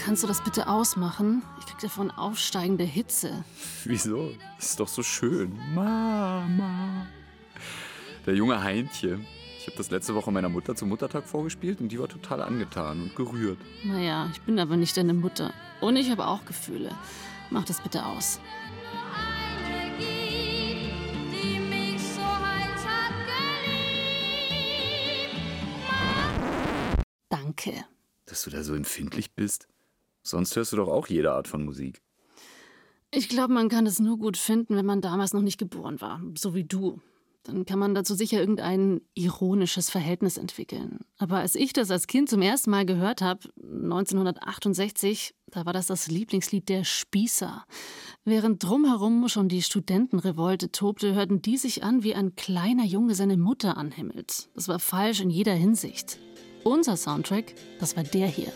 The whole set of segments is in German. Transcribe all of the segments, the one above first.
kannst du das bitte ausmachen? Ich krieg davon aufsteigende Hitze. Wieso? Das ist doch so schön. Mama. Der junge Heintje. Ich habe das letzte Woche meiner Mutter zum Muttertag vorgespielt und die war total angetan und gerührt. Naja, ich bin aber nicht deine Mutter. Und ich habe auch Gefühle. Mach das bitte aus. Danke. Dass du da so empfindlich bist? Sonst hörst du doch auch jede Art von Musik. Ich glaube, man kann es nur gut finden, wenn man damals noch nicht geboren war. So wie du. Dann kann man dazu sicher irgendein ironisches Verhältnis entwickeln. Aber als ich das als Kind zum ersten Mal gehört habe, 1968, da war das Lieblingslied der Spießer. Während drumherum schon die Studentenrevolte tobte, hörten die sich an, wie ein kleiner Junge seine Mutter anhimmelt. Das war falsch in jeder Hinsicht. Unser Soundtrack, das war der hier.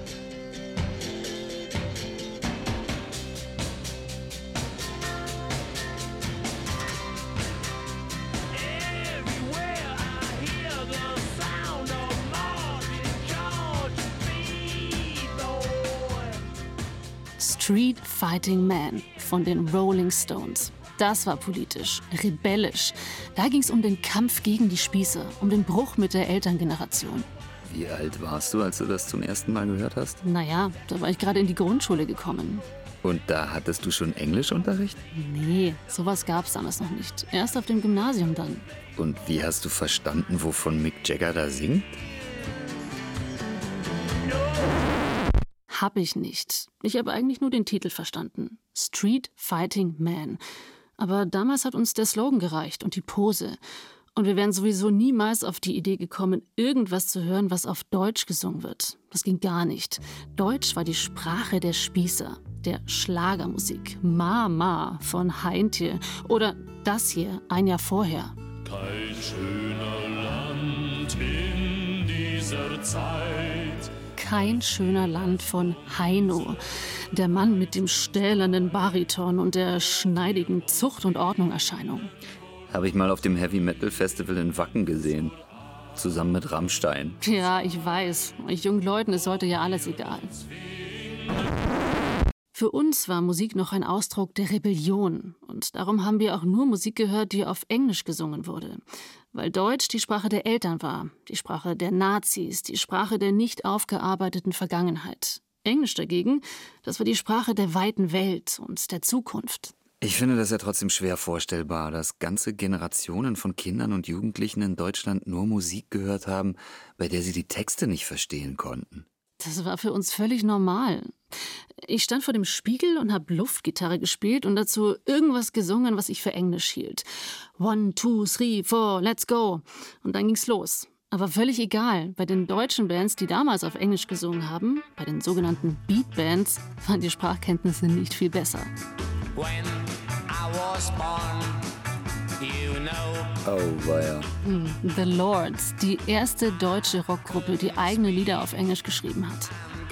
Street Fighting Man von den Rolling Stones. Das war politisch, rebellisch. Da ging es um den Kampf gegen die Spießer, um den Bruch mit der Elterngeneration. Wie alt warst du, als du das zum ersten Mal gehört hast? Naja, da war ich gerade in die Grundschule gekommen. Und da hattest du schon Englischunterricht? Nee, sowas gab's damals noch nicht. Erst auf dem Gymnasium dann. Und wie hast du verstanden, wovon Mick Jagger da singt? Hab ich nicht. Ich habe eigentlich nur den Titel verstanden. Street Fighting Man. Aber damals hat uns der Slogan gereicht und die Pose. Und wir wären sowieso niemals auf die Idee gekommen, irgendwas zu hören, was auf Deutsch gesungen wird. Das ging gar nicht. Deutsch war die Sprache der Spießer, der Schlagermusik. Mama von Heintje. Oder das hier, ein Jahr vorher. Kein schöner Land in dieser Zeit. Kein schöner Land von Heino. Der Mann mit dem stählernen Bariton und der schneidigen Zucht- und Ordnung-Erscheinung. Habe ich mal auf dem Heavy Metal Festival in Wacken gesehen. Zusammen mit Rammstein. Ja, ich weiß. Euch jungen Leuten ist heute ja alles egal. Für uns war Musik noch ein Ausdruck der Rebellion. Und darum haben wir auch nur Musik gehört, die auf Englisch gesungen wurde. Weil Deutsch die Sprache der Eltern war, die Sprache der Nazis, die Sprache der nicht aufgearbeiteten Vergangenheit. Englisch dagegen, das war die Sprache der weiten Welt und der Zukunft. Ich finde das ja trotzdem schwer vorstellbar, dass ganze Generationen von Kindern und Jugendlichen in Deutschland nur Musik gehört haben, bei der sie die Texte nicht verstehen konnten. Das war für uns völlig normal. Ich stand vor dem Spiegel und habe Luftgitarre gespielt und dazu irgendwas gesungen, was ich für Englisch hielt. 1, 2, 3, 4, let's go. Und dann ging's los. Aber völlig egal, bei den deutschen Bands, die damals auf Englisch gesungen haben, bei den sogenannten Beatbands, waren die Sprachkenntnisse nicht viel besser. When I was born, you know. Oh, weia. The Lords, die erste deutsche Rockgruppe, die eigene Lieder auf Englisch geschrieben hat.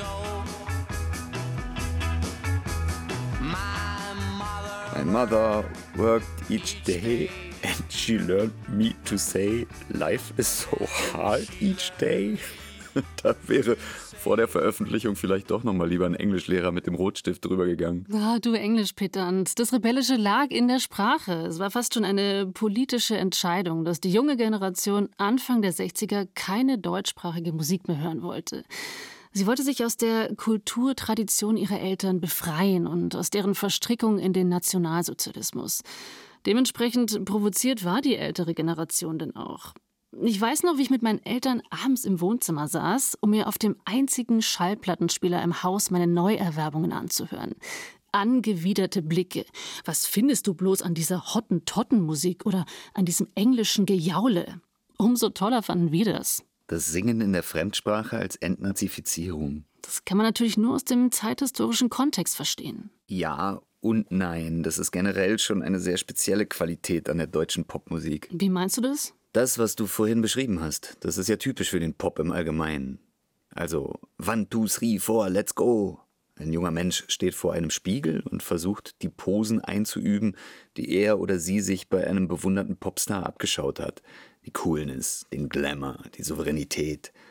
My mother worked each day and she learned me to say, life is so hard each day. Da wäre vor der Veröffentlichung vielleicht doch noch mal lieber ein Englischlehrer mit dem Rotstift drüber gegangen. Ah, du Englischpedant. Das Rebellische lag in der Sprache. Es war fast schon eine politische Entscheidung, dass die junge Generation Anfang der 60er keine deutschsprachige Musik mehr hören wollte. Sie wollte sich aus der Kulturtradition ihrer Eltern befreien und aus deren Verstrickung in den Nationalsozialismus. Dementsprechend provoziert war die ältere Generation denn auch. Ich weiß noch, wie ich mit meinen Eltern abends im Wohnzimmer saß, um mir auf dem einzigen Schallplattenspieler im Haus meine Neuerwerbungen anzuhören. Angewiderte Blicke. Was findest du bloß an dieser Hottentotten-Musik oder an diesem englischen Gejaule? Umso toller fanden wir das. Das Singen in der Fremdsprache als Entnazifizierung. Das kann man natürlich nur aus dem zeithistorischen Kontext verstehen. Ja und nein. Das ist generell schon eine sehr spezielle Qualität an der deutschen Popmusik. Wie meinst du das? Das, was du vorhin beschrieben hast, das ist ja typisch für den Pop im Allgemeinen. Also, 1, 2, 3, 4, let's go. Ein junger Mensch steht vor einem Spiegel und versucht, die Posen einzuüben, die er oder sie sich bei einem bewunderten Popstar abgeschaut hat. Die Coolness, den Glamour, die Souveränität.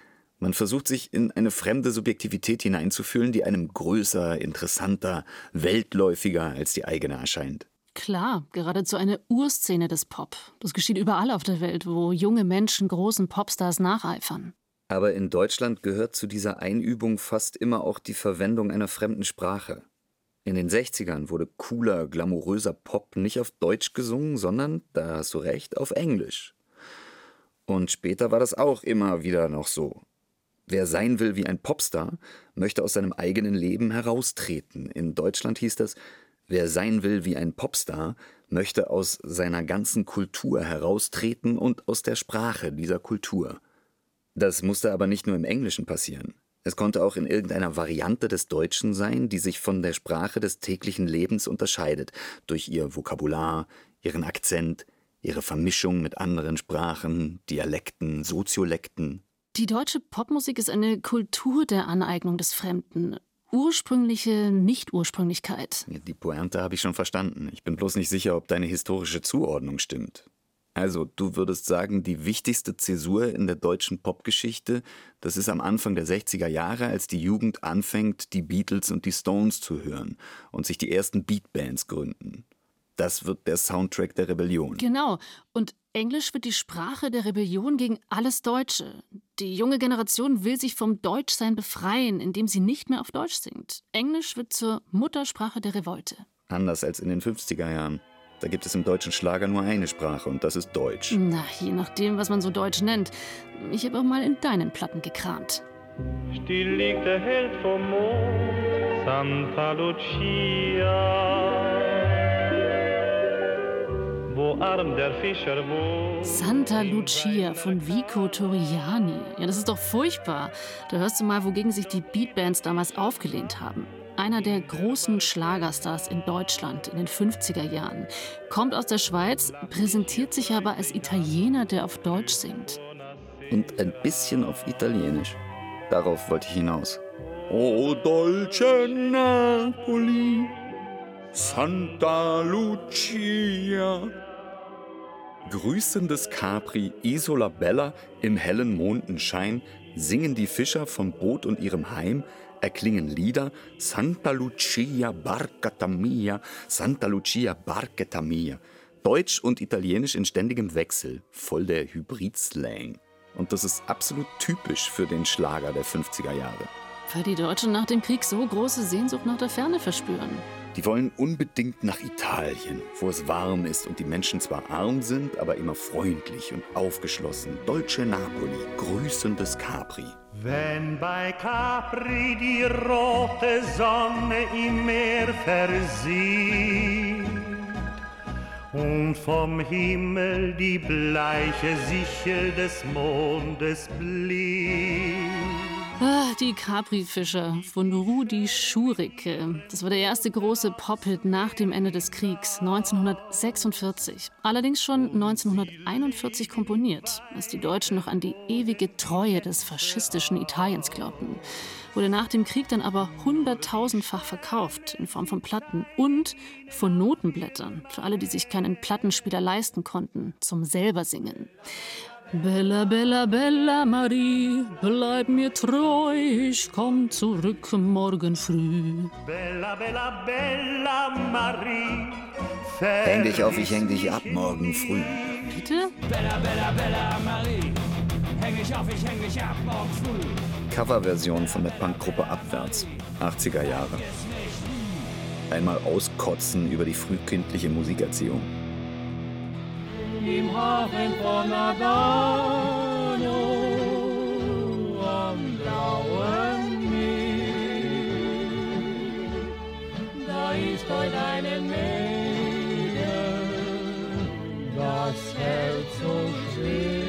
Man versucht sich in eine fremde Subjektivität hineinzufühlen, die einem größer, interessanter, weltläufiger als die eigene erscheint. Klar, geradezu eine Urszene des Pop. Das geschieht überall auf der Welt, wo junge Menschen großen Popstars nacheifern. Aber in Deutschland gehört zu dieser Einübung fast immer auch die Verwendung einer fremden Sprache. In den 60ern wurde cooler, glamouröser Pop nicht auf Deutsch gesungen, sondern, da hast du recht, auf Englisch. Und später war das auch immer wieder noch so. Wer sein will wie ein Popstar, möchte aus seinem eigenen Leben heraustreten. In Deutschland hieß das, wer sein will wie ein Popstar, möchte aus seiner ganzen Kultur heraustreten und aus der Sprache dieser Kultur. Das musste aber nicht nur im Englischen passieren. Es konnte auch in irgendeiner Variante des Deutschen sein, die sich von der Sprache des täglichen Lebens unterscheidet, durch ihr Vokabular, ihren Akzent, ihre Vermischung mit anderen Sprachen, Dialekten, Soziolekten. Die deutsche Popmusik ist eine Kultur der Aneignung des Fremden. Ursprüngliche Nicht-Ursprünglichkeit. Ja, die Pointe habe ich schon verstanden. Ich bin bloß nicht sicher, ob deine historische Zuordnung stimmt. Also, du würdest sagen, die wichtigste Zäsur in der deutschen Popgeschichte, das ist am Anfang der 60er Jahre, als die Jugend anfängt, die Beatles und die Stones zu hören und sich die ersten Beatbands gründen. Das wird der Soundtrack der Rebellion. Genau. Und Englisch wird die Sprache der Rebellion gegen alles Deutsche. Die junge Generation will sich vom Deutschsein befreien, indem sie nicht mehr auf Deutsch singt. Englisch wird zur Muttersprache der Revolte. Anders als in den 50er Jahren. Da gibt es im deutschen Schlager nur eine Sprache und das ist Deutsch. Na, je nachdem, was man so Deutsch nennt. Ich habe auch mal in deinen Platten gekramt. Still liegt der Held vom Mond, Santa Lucia. Wo arm der Fischer wohnt. Santa Lucia von Vico Torriani. Ja, das ist doch furchtbar. Da hörst du mal, wogegen sich die Beatbands damals aufgelehnt haben. Einer der großen Schlagerstars in Deutschland in den 50er Jahren. Kommt aus der Schweiz, präsentiert sich aber als Italiener, der auf Deutsch singt. Und ein bisschen auf Italienisch. Darauf wollte ich hinaus. O dolce Napoli, Santa Lucia. Grüßendes Capri, Isola Bella, im hellen Mondenschein, singen die Fischer vom Boot und ihrem Heim, erklingen Lieder, Santa Lucia, barcata mia, Santa Lucia, barcata mia. Deutsch und Italienisch in ständigem Wechsel, voll der Hybrid-Slang. Und das ist absolut typisch für den Schlager der 50er Jahre. Weil die Deutschen nach dem Krieg so große Sehnsucht nach der Ferne verspüren. Die wollen unbedingt nach Italien, wo es warm ist und die Menschen zwar arm sind, aber immer freundlich und aufgeschlossen. Dolce Napoli, grüßendes Capri. Wenn bei Capri die rote Sonne im Meer versieht und vom Himmel die bleiche Sichel des Mondes blinkt. Die Capri-Fischer von Rudi Schurike. Das war der erste große Pop-Hit nach dem Ende des Kriegs, 1946. Allerdings schon 1941 komponiert, als die Deutschen noch an die ewige Treue des faschistischen Italiens glaubten. Wurde nach dem Krieg dann aber 100.000-fach verkauft, in Form von Platten und von Notenblättern, für alle, die sich keinen Plattenspieler leisten konnten, zum selber singen. Bella, bella, bella Marie, bleib mir treu, ich komm zurück morgen früh. Bella, bella, bella Marie, Häng dich auf, ich häng dich ab morgen früh. Bitte? Bella, bella, bella Marie, häng dich auf, ich häng dich ab morgen früh. Coverversion von der Punkgruppe Abwärts, 80er Jahre. Einmal auskotzen über die frühkindliche Musikerziehung. Im Hafen von Adano am blauen Meer, da ist heute eine Mädel, das Herz so schwer.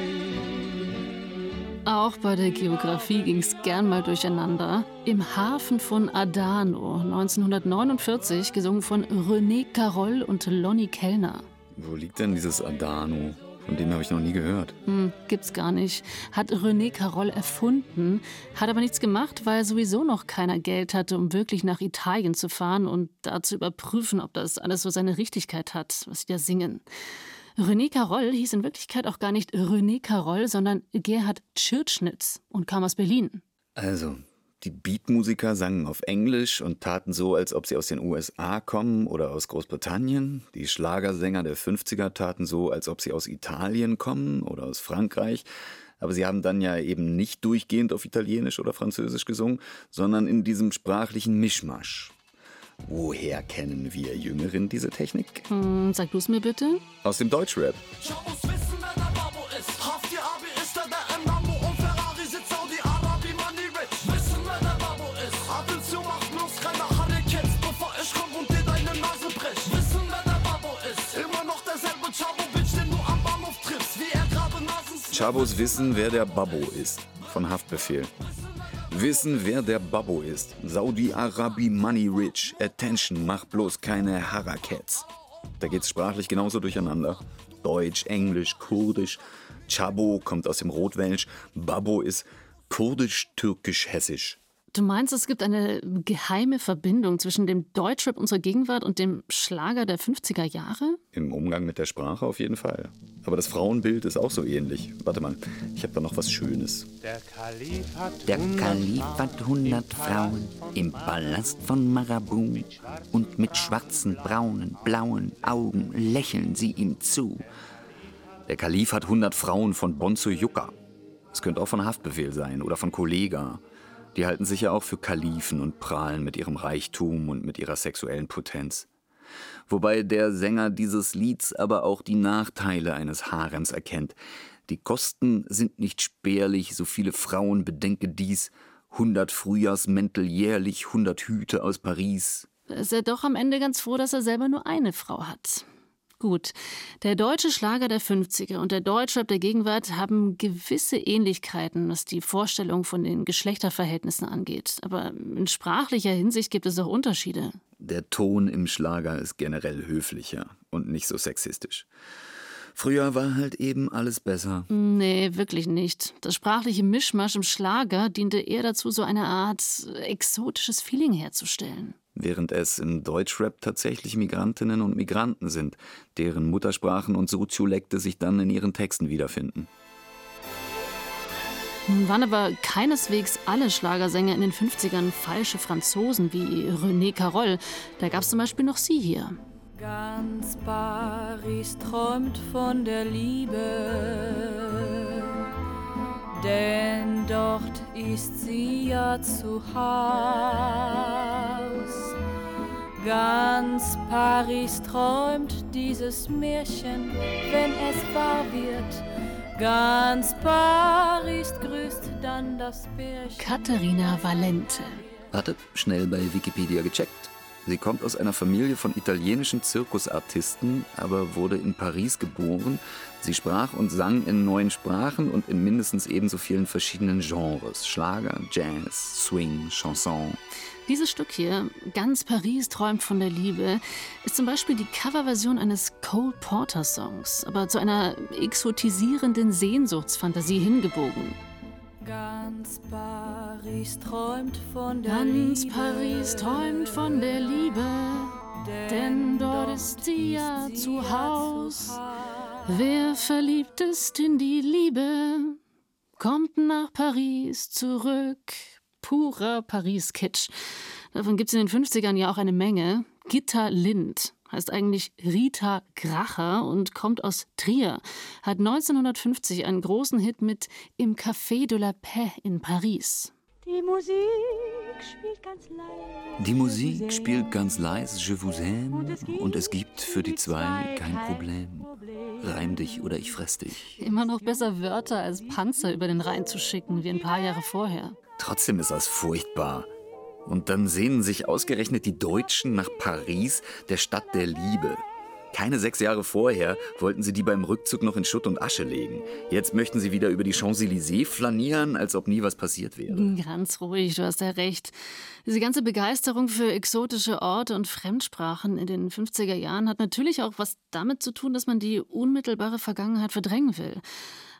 Auch bei der Geografie ging's gern mal durcheinander. Im Hafen von Adano, 1949, gesungen von René Carol und Lonnie Kellner. Wo liegt denn dieses Adano? Von dem habe ich noch nie gehört. Gibt's gar nicht. Hat René Carol erfunden, hat aber nichts gemacht, weil sowieso noch keiner Geld hatte, um wirklich nach Italien zu fahren und da zu überprüfen, ob das alles so seine Richtigkeit hat, was sie da singen. René Caroll hieß in Wirklichkeit auch gar nicht René Caroll, sondern Gerhard Tschirtschnitz und kam aus Berlin. Also, die Beatmusiker sangen auf Englisch und taten so, als ob sie aus den USA kommen oder aus Großbritannien. Die Schlagersänger der 50er taten so, als ob sie aus Italien kommen oder aus Frankreich. Aber sie haben dann ja eben nicht durchgehend auf Italienisch oder Französisch gesungen, sondern in diesem sprachlichen Mischmasch. Woher kennen wir Jüngeren diese Technik? Sag du's mir bitte. Aus dem Deutschrap. Ich muss wissen, wer der Babo ist. Hafti Abi ist der im Lambo und Ferrari sitzt Saudi-Arabi, Money Rich. Wissen, wer der Babo ist. Atention, macht bloß keine Halle Kids, bevor ich komm und dir deine Nase brech. Wissen, wer der Babo ist. Immer noch derselbe Chabo, Bitch, den du am Bahnhof triffst, wie er gerade Nasens. Chabos wissen, wer der Babbo ist. Von Haftbefehl. Wissen, wer der Babbo ist. Saudi-Arabi, Money Rich. Attention, mach bloß keine Harakets. Da geht's sprachlich genauso durcheinander. Deutsch, Englisch, Kurdisch. Chabo kommt aus dem Rotwelsch. Babbo ist kurdisch, türkisch, hessisch. Du meinst, es gibt eine geheime Verbindung zwischen dem Deutschrap unserer Gegenwart und dem Schlager der 50er Jahre? Im Umgang mit der Sprache auf jeden Fall. Aber das Frauenbild ist auch so ähnlich. Warte mal, ich habe da noch was Schönes. Der Kalif hat 100 Frauen im Palast von Marabout und mit schwarzen, braunen, blauen Augen lächeln sie ihm zu. Der Kalif hat 100 Frauen von Bonzo Yucca. Es könnte auch von Haftbefehl sein oder von Kollega. Die halten sich ja auch für Kalifen und prahlen mit ihrem Reichtum und mit ihrer sexuellen Potenz. Wobei der Sänger dieses Lieds aber auch die Nachteile eines Harems erkennt. Die Kosten sind nicht spärlich, so viele Frauen, bedenke dies. 100 Frühjahrsmäntel jährlich, 100 Hüte aus Paris. Da ist er doch am Ende ganz froh, dass er selber nur eine Frau hat. Gut, der deutsche Schlager der 50er und der Deutschrap der Gegenwart haben gewisse Ähnlichkeiten, was die Vorstellung von den Geschlechterverhältnissen angeht. Aber in sprachlicher Hinsicht gibt es auch Unterschiede. Der Ton im Schlager ist generell höflicher und nicht so sexistisch. Früher war halt eben alles besser. Nee, wirklich nicht. Das sprachliche Mischmasch im Schlager diente eher dazu, so eine Art exotisches Feeling herzustellen. Während es im Deutschrap tatsächlich Migrantinnen und Migranten sind, deren Muttersprachen und Soziolekte sich dann in ihren Texten wiederfinden. Waren aber keineswegs alle Schlagersänger in den 50ern falsche Franzosen wie René Caroll. Da gab es zum Beispiel noch sie hier. Ganz Paris träumt von der Liebe, denn dort ist sie ja zu Haus. Ganz Paris träumt dieses Märchen, wenn es wahr wird. Ganz Paris grüßt dann das Pärchen. Katharina Valente. Hatte schnell bei Wikipedia gecheckt. Sie kommt aus einer Familie von italienischen Zirkusartisten, aber wurde in Paris geboren. Sie sprach und sang in 9 Sprachen und in mindestens ebenso vielen verschiedenen Genres. Schlager, Jazz, Swing, Chanson. Dieses Stück hier, Ganz Paris träumt von der Liebe, ist zum Beispiel die Coverversion eines Cole Porter-Songs, aber zu einer exotisierenden Sehnsuchtsfantasie hingebogen. Ganz Paris träumt von der Ganz Liebe. Paris träumt von der Liebe, denn dort ist sie ja zu Haus. Wer verliebt ist in die Liebe, kommt nach Paris zurück. Purer Paris-Kitsch. Davon gibt es in den 50ern ja auch eine Menge. Gitta Lind heißt eigentlich Rita Gracher und kommt aus Trier. Hat 1950 einen großen Hit mit Im Café de la Paix in Paris. Die Musik spielt ganz leise. Die Musik spielt ganz leise, je vous aime, und es gibt für die zwei kein Problem. Reim dich oder ich fress dich. Immer noch besser Wörter als Panzer über den Rhein zu schicken, wie ein paar Jahre vorher. Trotzdem ist das furchtbar. Und dann sehnen sich ausgerechnet die Deutschen nach Paris, der Stadt der Liebe. Keine 6 Jahre vorher wollten sie die beim Rückzug noch in Schutt und Asche legen. Jetzt möchten sie wieder über die Champs-Élysées flanieren, als ob nie was passiert wäre. Ganz ruhig, du hast ja recht. Diese ganze Begeisterung für exotische Orte und Fremdsprachen in den 50er Jahren hat natürlich auch was damit zu tun, dass man die unmittelbare Vergangenheit verdrängen will.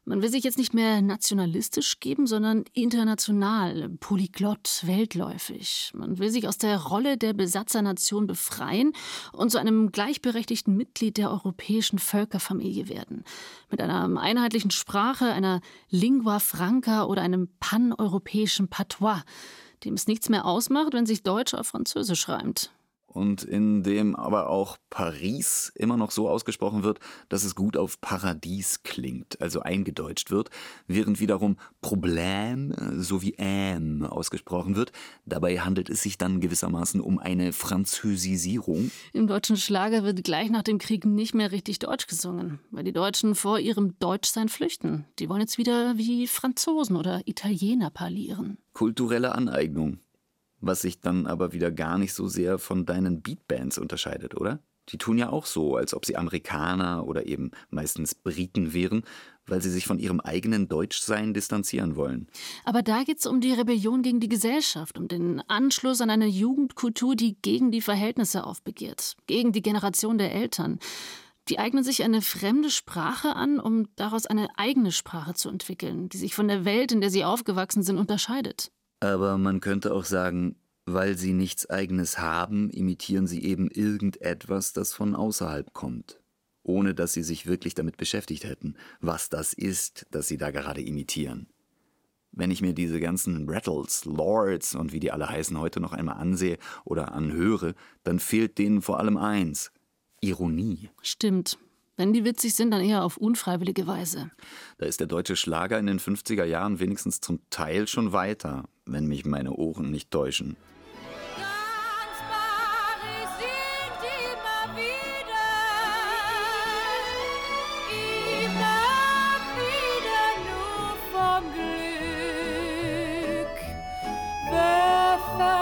Man will sich jetzt nicht mehr nationalistisch geben, sondern international, polyglott, weltläufig. Man will sich aus der Rolle der Besatzernation befreien und zu einem gleichberechtigten Mitglied der europäischen Völkerfamilie werden. Mit einer einheitlichen Sprache, einer Lingua Franca oder einem paneuropäischen Patois, dem es nichts mehr ausmacht, wenn sich Deutsch auf Französisch reimt. Und in dem aber auch Paris immer noch so ausgesprochen wird, dass es gut auf Paradies klingt, also eingedeutscht wird, während wiederum Problem sowie ausgesprochen wird. Dabei handelt es sich dann gewissermaßen um eine Französisierung. Im deutschen Schlager wird gleich nach dem Krieg nicht mehr richtig Deutsch gesungen, weil die Deutschen vor ihrem Deutschsein flüchten. Die wollen jetzt wieder wie Franzosen oder Italiener parlieren. Kulturelle Aneignung. Was sich dann aber wieder gar nicht so sehr von deinen Beatbands unterscheidet, oder? Die tun ja auch so, als ob sie Amerikaner oder eben meistens Briten wären, weil sie sich von ihrem eigenen Deutschsein distanzieren wollen. Aber da geht's um die Rebellion gegen die Gesellschaft, um den Anschluss an eine Jugendkultur, die gegen die Verhältnisse aufbegehrt, gegen die Generation der Eltern. Die eignen sich eine fremde Sprache an, um daraus eine eigene Sprache zu entwickeln, die sich von der Welt, in der sie aufgewachsen sind, unterscheidet. Aber man könnte auch sagen, weil sie nichts Eigenes haben, imitieren sie eben irgendetwas, das von außerhalb kommt. Ohne dass sie sich wirklich damit beschäftigt hätten, was das ist, das sie da gerade imitieren. Wenn ich mir diese ganzen Rattles, Lords und wie die alle heißen heute noch einmal ansehe oder anhöre, dann fehlt denen vor allem eins: Ironie. Stimmt. Wenn die witzig sind, dann eher auf unfreiwillige Weise. Da ist der deutsche Schlager in den 50er Jahren wenigstens zum Teil schon weiter, wenn mich meine Ohren nicht täuschen. Ganz Paris singt immer wieder nur vom Glück. Wer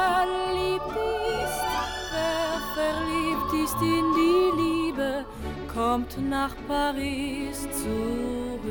verliebt ist in die Liebe, kommt nach Paris zurück.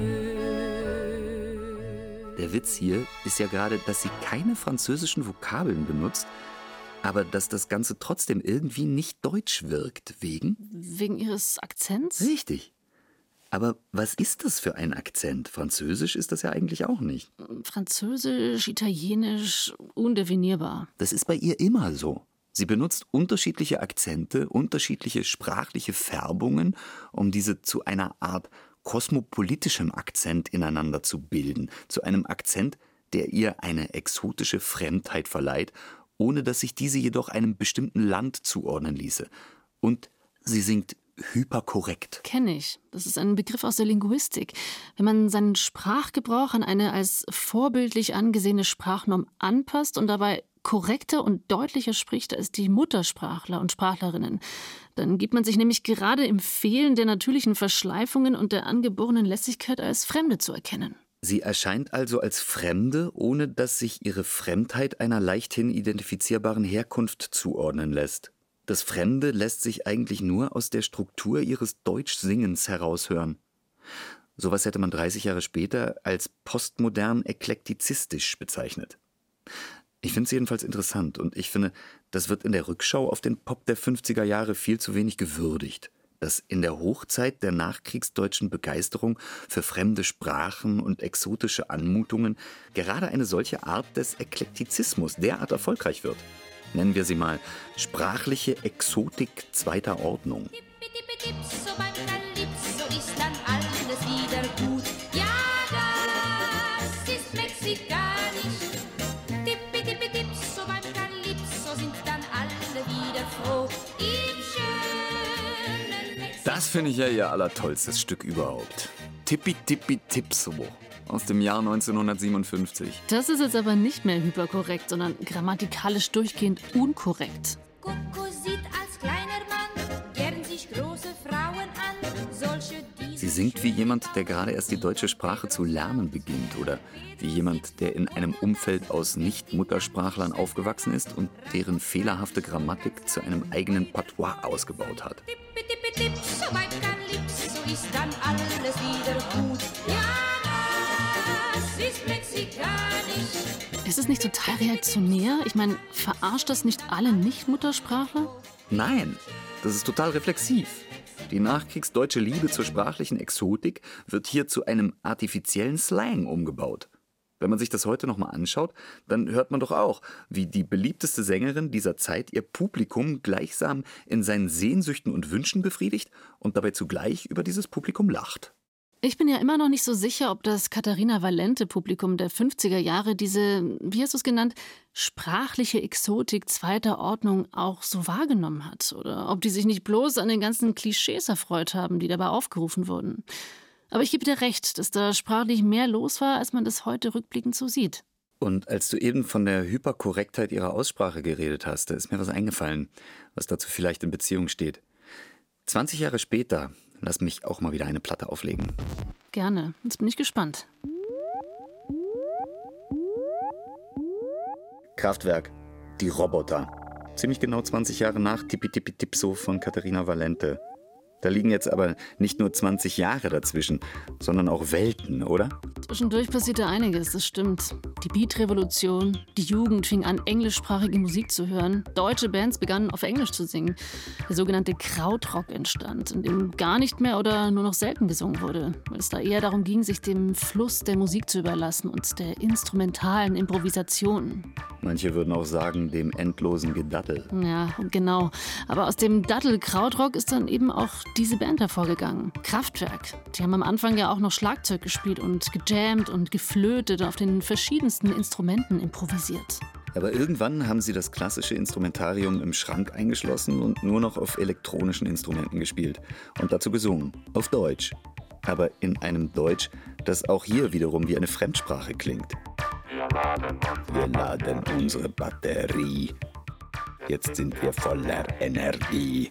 Der Witz hier ist ja gerade, dass sie keine französischen Vokabeln benutzt, aber dass das Ganze trotzdem irgendwie nicht deutsch wirkt. Wegen ihres Akzents? Richtig. Aber was ist das für ein Akzent? Französisch ist das ja eigentlich auch nicht. Französisch, Italienisch, undefinierbar. Das ist bei ihr immer so. Sie benutzt unterschiedliche Akzente, unterschiedliche sprachliche Färbungen, um diese zu einer Art kosmopolitischem Akzent ineinander zu bilden. Zu einem Akzent, der ihr eine exotische Fremdheit verleiht, ohne dass sich diese jedoch einem bestimmten Land zuordnen ließe. Und sie singt hyperkorrekt. Kenne ich. Das ist ein Begriff aus der Linguistik. Wenn man seinen Sprachgebrauch an eine als vorbildlich angesehene Sprachnorm anpasst und dabei korrekter und deutlicher spricht als die Muttersprachler und Sprachlerinnen, dann gibt man sich nämlich gerade im Fehlen der natürlichen Verschleifungen und der angeborenen Lässigkeit als Fremde zu erkennen. Sie erscheint also als Fremde, ohne dass sich ihre Fremdheit einer leichthin identifizierbaren Herkunft zuordnen lässt. Das Fremde lässt sich eigentlich nur aus der Struktur ihres Deutschsingens heraushören. Sowas hätte man 30 Jahre später als postmodern eklektizistisch bezeichnet. Ich finde es jedenfalls interessant und ich finde, das wird in der Rückschau auf den Pop der 50er Jahre viel zu wenig gewürdigt. Dass in der Hochzeit der nachkriegsdeutschen Begeisterung für fremde Sprachen und exotische Anmutungen gerade eine solche Art des Eklektizismus derart erfolgreich wird. Nennen wir sie mal sprachliche Exotik zweiter Ordnung. So beim Calypso ist dann alles wieder gut. Ja, das ist mexikanisch. So beim Calypso sind dann alle wieder froh. Im schönen Mexiko. Das finde ich ja ihr allertollstes Stück überhaupt. Tippi Tippi Tipso aus dem Jahr 1957. Das ist jetzt aber nicht mehr hyperkorrekt, sondern grammatikalisch durchgehend unkorrekt. Coco sieht als kleiner Mann gern sich große Frauen an. Solche, die Sie singt wie jemand, der gerade erst die deutsche Sprache zu lernen beginnt oder wie jemand, der in einem Umfeld aus Nicht-Muttersprachlern aufgewachsen ist und deren fehlerhafte Grammatik zu einem eigenen Patois ausgebaut hat. So beim Calypso ist dann alles wieder gut. Ja, das ist mexikanisch. Ist es nicht total reaktionär? Ich meine, verarscht das nicht alle Nicht-Muttersprachler? Nein, das ist total reflexiv. Die nachkriegsdeutsche Liebe zur sprachlichen Exotik wird hier zu einem artifiziellen Slang umgebaut. Wenn man sich das heute nochmal anschaut, dann hört man doch auch, wie die beliebteste Sängerin dieser Zeit ihr Publikum gleichsam in seinen Sehnsüchten und Wünschen befriedigt und dabei zugleich über dieses Publikum lacht. Ich bin ja immer noch nicht so sicher, ob das Katharina Valente-Publikum der 50er Jahre diese, wie hast du es genannt, sprachliche Exotik zweiter Ordnung auch so wahrgenommen hat. Oder ob die sich nicht bloß an den ganzen Klischees erfreut haben, die dabei aufgerufen wurden. Aber ich gebe dir recht, dass da sprachlich mehr los war, als man das heute rückblickend so sieht. Und als du eben von der Hyperkorrektheit ihrer Aussprache geredet hast, da ist mir was eingefallen, was dazu vielleicht in Beziehung steht. 20 Jahre später, lass mich auch mal wieder eine Platte auflegen. Gerne, jetzt bin ich gespannt. Kraftwerk, die Roboter. Ziemlich genau 20 Jahre nach Tippi-Tippi-Tipso von Katharina Valente. Da liegen jetzt aber nicht nur 20 Jahre dazwischen, sondern auch Welten, oder? Zwischendurch passierte einiges, das stimmt. Die Beat-Revolution, die Jugend fing an, englischsprachige Musik zu hören. Deutsche Bands begannen, auf Englisch zu singen. Der sogenannte Krautrock entstand, in dem gar nicht mehr oder nur noch selten gesungen wurde, weil es da eher darum ging, sich dem Fluss der Musik zu überlassen und der instrumentalen Improvisation. Manche würden auch sagen, dem endlosen Gedaddel. Ja, genau. Aber aus dem Daddel-Krautrock ist dann eben auch diese Band hervorgegangen. Kraftwerk. Die haben am Anfang ja auch noch Schlagzeug gespielt und gejammt und geflötet, auf den verschiedensten Instrumenten improvisiert. Aber irgendwann haben sie das klassische Instrumentarium im Schrank eingeschlossen und nur noch auf elektronischen Instrumenten gespielt. Und dazu gesungen. Auf Deutsch. Aber in einem Deutsch, das auch hier wiederum wie eine Fremdsprache klingt. Wir laden unsere Batterie. Jetzt sind wir voller Energie.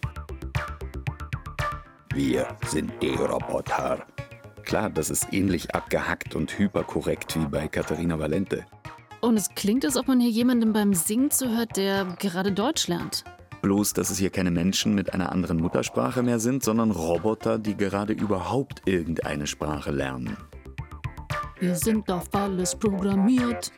Wir sind die Roboter. Klar, das ist ähnlich abgehackt und hyperkorrekt wie bei Katharina Valente. Und es klingt, als ob man hier jemandem beim Singen zuhört, der gerade Deutsch lernt. Bloß, dass es hier keine Menschen mit einer anderen Muttersprache mehr sind, sondern Roboter, die gerade überhaupt irgendeine Sprache lernen. Wir sind auf alles programmiert.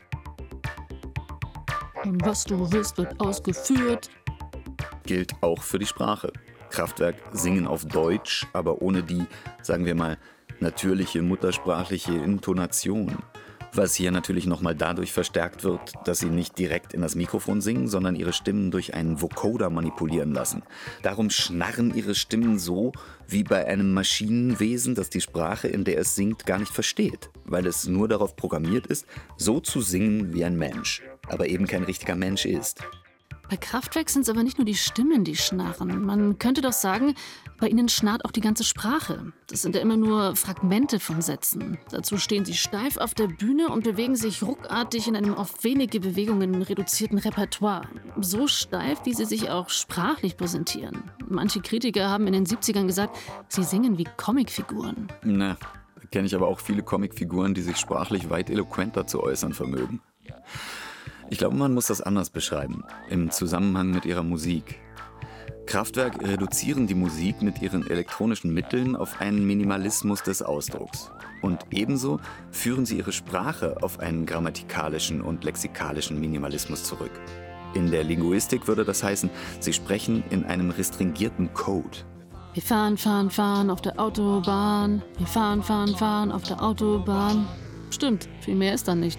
Und was du willst, wird ausgeführt. Gilt auch für die Sprache. Kraftwerk singen auf Deutsch, aber ohne die, sagen wir mal, natürliche muttersprachliche Intonation. Was hier natürlich nochmal dadurch verstärkt wird, dass sie nicht direkt in das Mikrofon singen, sondern ihre Stimmen durch einen Vocoder manipulieren lassen. Darum schnarren ihre Stimmen so, wie bei einem Maschinenwesen, das die Sprache, in der es singt, gar nicht versteht. Weil es nur darauf programmiert ist, so zu singen wie ein Mensch, aber eben kein richtiger Mensch ist. Bei Kraftwerk sind es aber nicht nur die Stimmen, die schnarren. Man könnte doch sagen, bei ihnen schnarrt auch die ganze Sprache. Das sind ja immer nur Fragmente von Sätzen. Dazu stehen sie steif auf der Bühne und bewegen sich ruckartig in einem auf wenige Bewegungen reduzierten Repertoire. So steif, wie sie sich auch sprachlich präsentieren. Manche Kritiker haben in den 70ern gesagt, sie singen wie Comicfiguren. Na, da kenne ich aber auch viele Comicfiguren, die sich sprachlich weit eloquenter zu äußern vermögen. Ich glaube, man muss das anders beschreiben, im Zusammenhang mit ihrer Musik. Kraftwerk reduzieren die Musik mit ihren elektronischen Mitteln auf einen Minimalismus des Ausdrucks. Und ebenso führen sie ihre Sprache auf einen grammatikalischen und lexikalischen Minimalismus zurück. In der Linguistik würde das heißen, sie sprechen in einem restringierten Code. Wir fahren, fahren, fahren auf der Autobahn. Wir fahren, fahren, fahren auf der Autobahn. Stimmt, viel mehr ist dann nicht.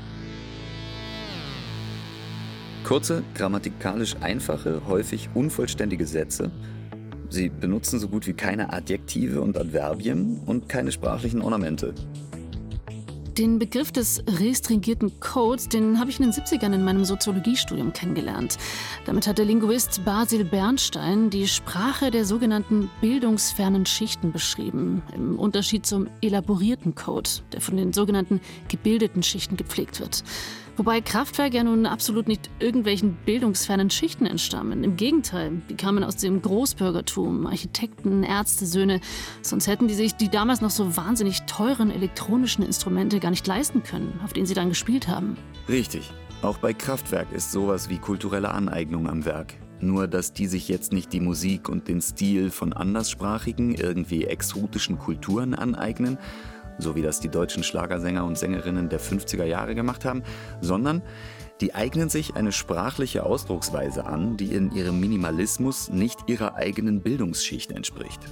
Kurze, grammatikalisch einfache, häufig unvollständige Sätze. Sie benutzen so gut wie keine Adjektive und Adverbien und keine sprachlichen Ornamente. Den Begriff des restringierten Codes, den habe ich in den 70ern in meinem Soziologiestudium kennengelernt. Damit hat der Linguist Basil Bernstein die Sprache der sogenannten bildungsfernen Schichten beschrieben, im Unterschied zum elaborierten Code, der von den sogenannten gebildeten Schichten gepflegt wird. Wobei Kraftwerk ja nun absolut nicht irgendwelchen bildungsfernen Schichten entstammen. Im Gegenteil, die kamen aus dem Großbürgertum, Architekten, Ärztesöhne. Sonst hätten die sich die damals noch so wahnsinnig teuren elektronischen Instrumente gar nicht leisten können, auf denen sie dann gespielt haben. Richtig. Auch bei Kraftwerk ist sowas wie kulturelle Aneignung am Werk. Nur, dass die sich jetzt nicht die Musik und den Stil von anderssprachigen, irgendwie exotischen Kulturen aneignen, so wie das die deutschen Schlagersänger und Sängerinnen der 50er Jahre gemacht haben, sondern die eignen sich eine sprachliche Ausdrucksweise an, die in ihrem Minimalismus nicht ihrer eigenen Bildungsschicht entspricht.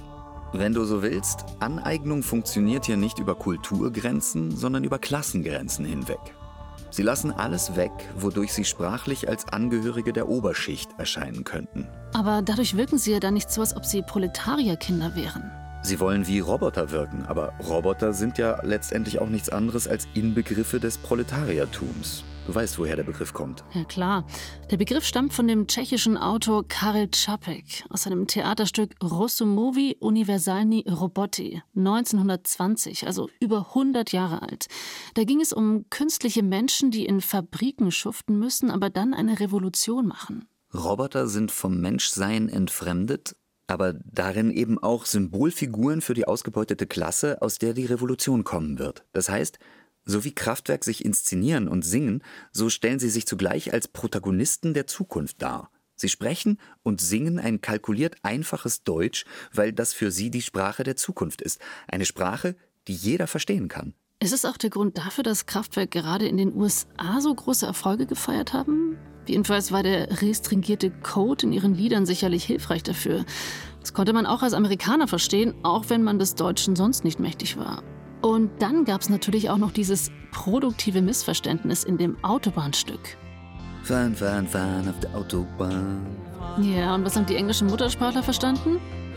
Wenn du so willst, Aneignung funktioniert hier nicht über Kulturgrenzen, sondern über Klassengrenzen hinweg. Sie lassen alles weg, wodurch sie sprachlich als Angehörige der Oberschicht erscheinen könnten. Aber dadurch wirken sie ja dann nicht so, als ob sie Proletarierkinder wären. Sie wollen wie Roboter wirken, aber Roboter sind ja letztendlich auch nichts anderes als Inbegriffe des Proletariertums. Du weißt, woher der Begriff kommt. Ja klar. Der Begriff stammt von dem tschechischen Autor Karel Čapek aus seinem Theaterstück Rozumoví univerzální roboti 1920, also über 100 Jahre alt. Da ging es um künstliche Menschen, die in Fabriken schuften müssen, aber dann eine Revolution machen. Roboter sind vom Menschsein entfremdet, aber darin eben auch Symbolfiguren für die ausgebeutete Klasse, aus der die Revolution kommen wird. Das heißt, so wie Kraftwerk sich inszenieren und singen, so stellen sie sich zugleich als Protagonisten der Zukunft dar. Sie sprechen und singen ein kalkuliert einfaches Deutsch, weil das für sie die Sprache der Zukunft ist. Eine Sprache, die jeder verstehen kann. Ist es auch der Grund dafür, dass Kraftwerk gerade in den USA so große Erfolge gefeiert haben? Jedenfalls war der restringierte Code in ihren Liedern sicherlich hilfreich dafür. Das konnte man auch als Amerikaner verstehen, auch wenn man des Deutschen sonst nicht mächtig war. Und dann gab es natürlich auch noch dieses produktive Missverständnis in dem Autobahnstück. Fahren, fahren, fahren auf der Autobahn. Ja, und was haben die englischen Muttersprachler verstanden?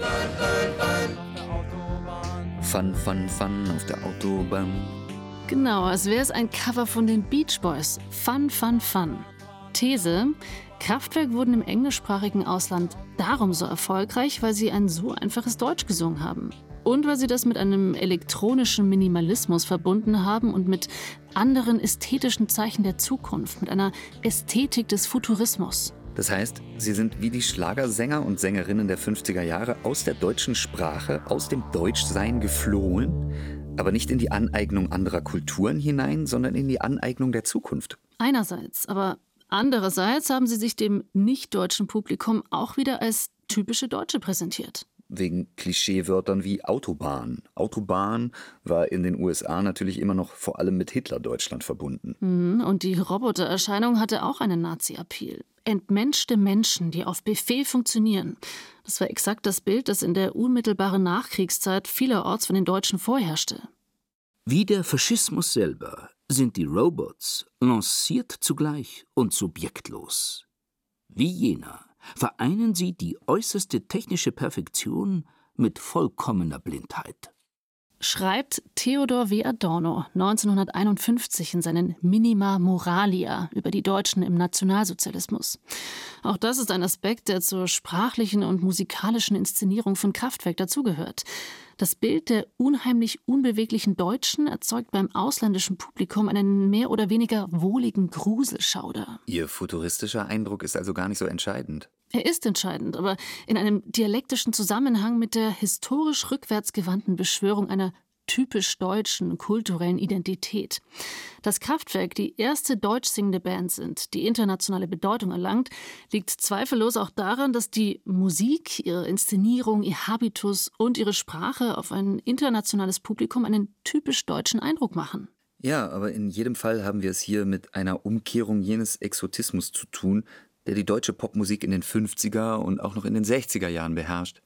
Fun, fun, fun auf der Autobahn. Genau, als wäre es ein Cover von den Beach Boys. Fun, fun, fun. These: Kraftwerk wurden im englischsprachigen Ausland darum so erfolgreich, weil sie ein so einfaches Deutsch gesungen haben. Und weil sie das mit einem elektronischen Minimalismus verbunden haben und mit anderen ästhetischen Zeichen der Zukunft, mit einer Ästhetik des Futurismus. Das heißt, sie sind wie die Schlagersänger und Sängerinnen der 50er Jahre aus der deutschen Sprache, aus dem Deutschsein geflohen, aber nicht in die Aneignung anderer Kulturen hinein, sondern in die Aneignung der Zukunft. Einerseits, aber andererseits haben sie sich dem nicht-deutschen Publikum auch wieder als typische Deutsche präsentiert. Wegen Klischeewörtern wie Autobahn. Autobahn war in den USA natürlich immer noch vor allem mit Hitler-Deutschland verbunden. Und die Robotererscheinung hatte auch einen Nazi-Appeal. Entmenschte Menschen, die auf Befehl funktionieren. Das war exakt das Bild, das in der unmittelbaren Nachkriegszeit vielerorts von den Deutschen vorherrschte. Wie der Faschismus selber sind die Robots lanciert zugleich und subjektlos. Wie jener vereinen sie die äußerste technische Perfektion mit vollkommener Blindheit. Schreibt Theodor W. Adorno 1951 in seinen Minima Moralia über die Deutschen im Nationalsozialismus. Auch das ist ein Aspekt, der zur sprachlichen und musikalischen Inszenierung von Kraftwerk dazugehört. Das Bild der unheimlich unbeweglichen Deutschen erzeugt beim ausländischen Publikum einen mehr oder weniger wohligen Gruselschauder. Ihr futuristischer Eindruck ist also gar nicht so entscheidend. Er ist entscheidend, aber in einem dialektischen Zusammenhang mit der historisch rückwärtsgewandten Beschwörung einer typisch deutschen kulturellen Identität. Dass Kraftwerk die erste deutsch singende Band sind, die internationale Bedeutung erlangt, liegt zweifellos auch daran, dass die Musik, ihre Inszenierung, ihr Habitus und ihre Sprache auf ein internationales Publikum einen typisch deutschen Eindruck machen. Ja, aber in jedem Fall haben wir es hier mit einer Umkehrung jenes Exotismus zu tun, der die deutsche Popmusik in den 50er und auch noch in den 60er Jahren beherrscht.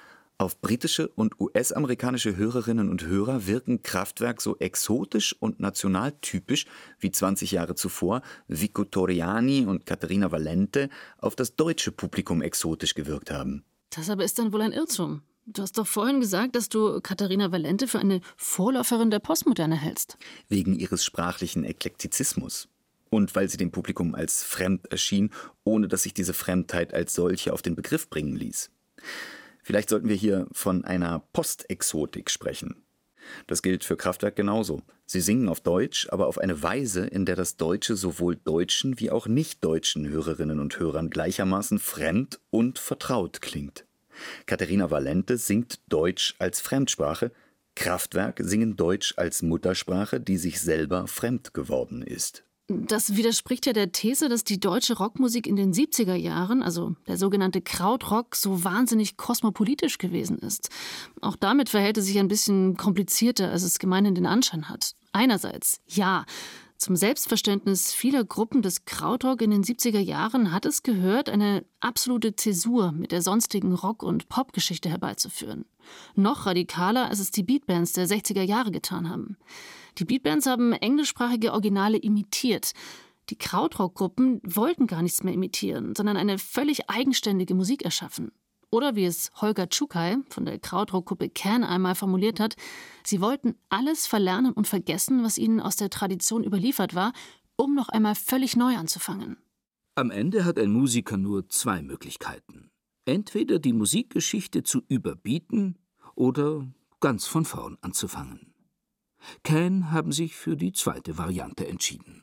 Auf britische und US-amerikanische Hörerinnen und Hörer wirken Kraftwerk so exotisch und nationaltypisch wie 20 Jahre zuvor Vico Torriani und Caterina Valente auf das deutsche Publikum exotisch gewirkt haben. Das aber ist dann wohl ein Irrtum. Du hast doch vorhin gesagt, dass du Caterina Valente für eine Vorläuferin der Postmoderne hältst. Wegen ihres sprachlichen Eklektizismus. Und weil sie dem Publikum als fremd erschien, ohne dass sich diese Fremdheit als solche auf den Begriff bringen ließ. Vielleicht sollten wir hier von einer Postexotik sprechen. Das gilt für Kraftwerk genauso. Sie singen auf Deutsch, aber auf eine Weise, in der das Deutsche sowohl deutschen wie auch nicht-deutschen Hörerinnen und Hörern gleichermaßen fremd und vertraut klingt. Caterina Valente singt Deutsch als Fremdsprache, Kraftwerk singen Deutsch als Muttersprache, die sich selber fremd geworden ist. Das widerspricht ja der These, dass die deutsche Rockmusik in den 70er Jahren, also der sogenannte Krautrock, so wahnsinnig kosmopolitisch gewesen ist. Auch damit verhält es sich ein bisschen komplizierter, als es gemeinhin den Anschein hat. Einerseits, ja, Zum Selbstverständnis vieler Gruppen des Krautrock in den 70er Jahren hat es gehört, eine absolute Zäsur mit der sonstigen Rock- und Popgeschichte herbeizuführen. Noch radikaler, als es die Beatbands der 60er Jahre getan haben. Die Beatbands haben englischsprachige Originale imitiert. Die Krautrock-Gruppen wollten gar nichts mehr imitieren, sondern eine völlig eigenständige Musik erschaffen. Oder wie es Holger Czukay von der Krautrock-Gruppe Can einmal formuliert hat, sie wollten alles verlernen und vergessen, was ihnen aus der Tradition überliefert war, um noch einmal völlig neu anzufangen. Am Ende hat ein Musiker nur 2 Möglichkeiten. Entweder die Musikgeschichte zu überbieten oder ganz von vorn anzufangen. Can haben sich für die 2. Variante entschieden.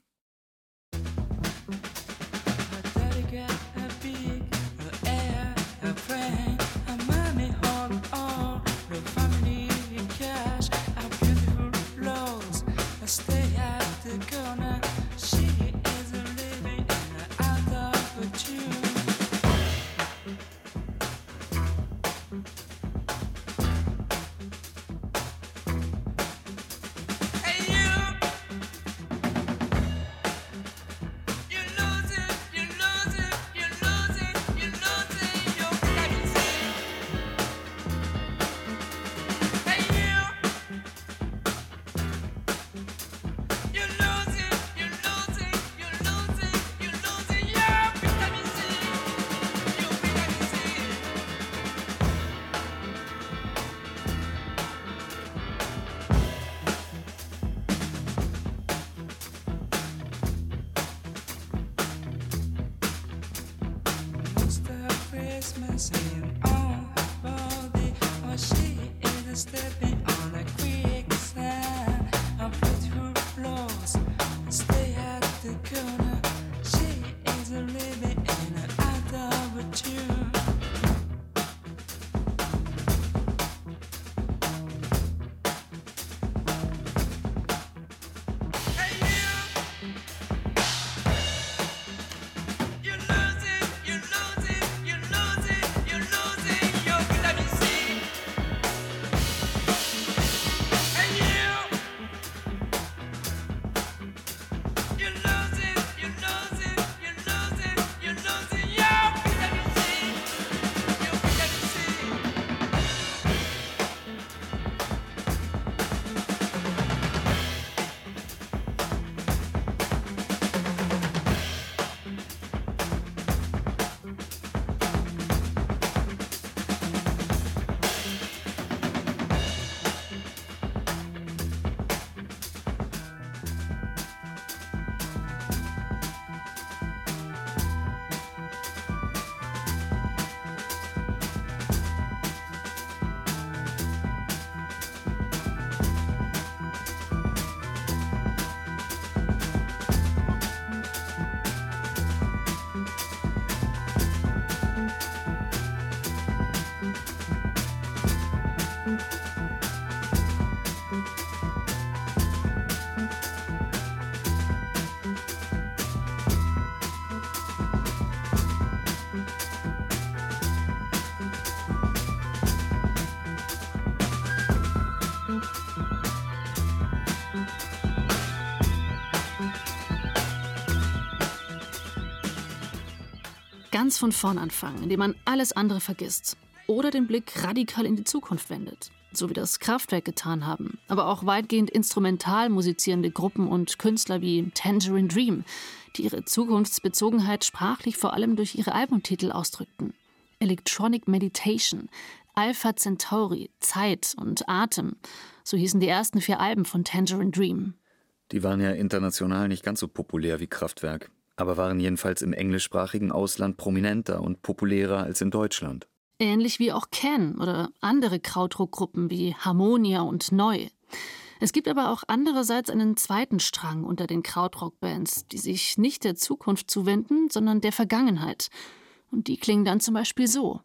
Ganz von vorn anfangen, indem man alles andere vergisst. Oder den Blick radikal in die Zukunft wendet. So wie das Kraftwerk getan haben. Aber auch weitgehend instrumental musizierende Gruppen und Künstler wie Tangerine Dream, die ihre Zukunftsbezogenheit sprachlich vor allem durch ihre Albumtitel ausdrückten. Electronic Meditation, Alpha Centauri, Zeit und Atem. So hießen die ersten 4 Alben von Tangerine Dream. Die waren ja international nicht ganz so populär wie Kraftwerk, aber waren jedenfalls im englischsprachigen Ausland prominenter und populärer als in Deutschland. Ähnlich wie auch Can oder andere Krautrock-Gruppen wie Harmonia und Neu. Es gibt aber auch andererseits einen zweiten Strang unter den Krautrock-Bands, die sich nicht der Zukunft zuwenden, sondern der Vergangenheit. Und die klingen dann zum Beispiel so.